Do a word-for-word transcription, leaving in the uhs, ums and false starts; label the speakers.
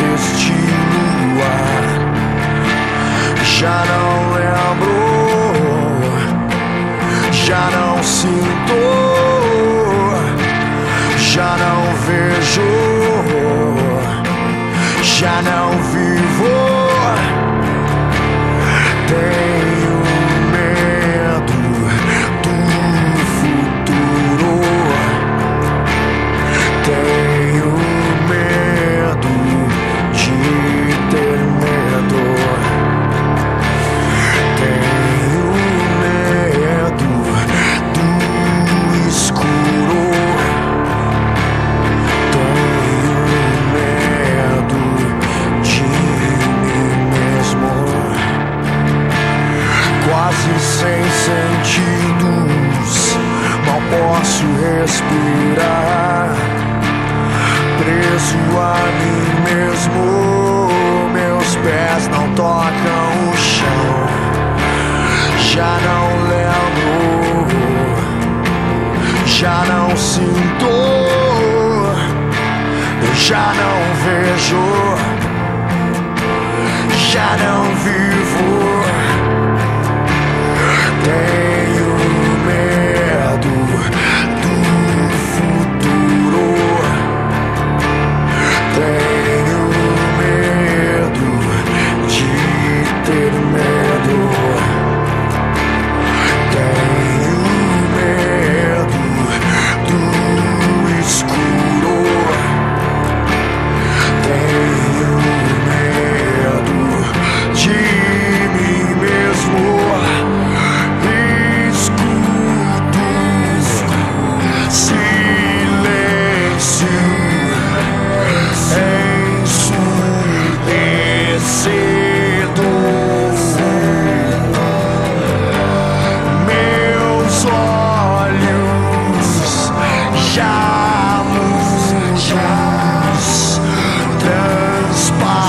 Speaker 1: deste luar. Já não lembro, já não sinto, já não vejo, já não vivo. Tenho medo do futuro, tenho medo de ter medo, tenho medo do escuro, tenho medo de mim mesmo. Quase sem sentidos, mal posso respirar. Preso a mim mesmo, meus pés não tocam o chão. Já não lembro, já não sinto, eu já não vejo, já não vivo. Tenho medo do futuro, tenho medo de ter medo, tenho medo do escuro, tenho medo de mim mesmo. Transparece.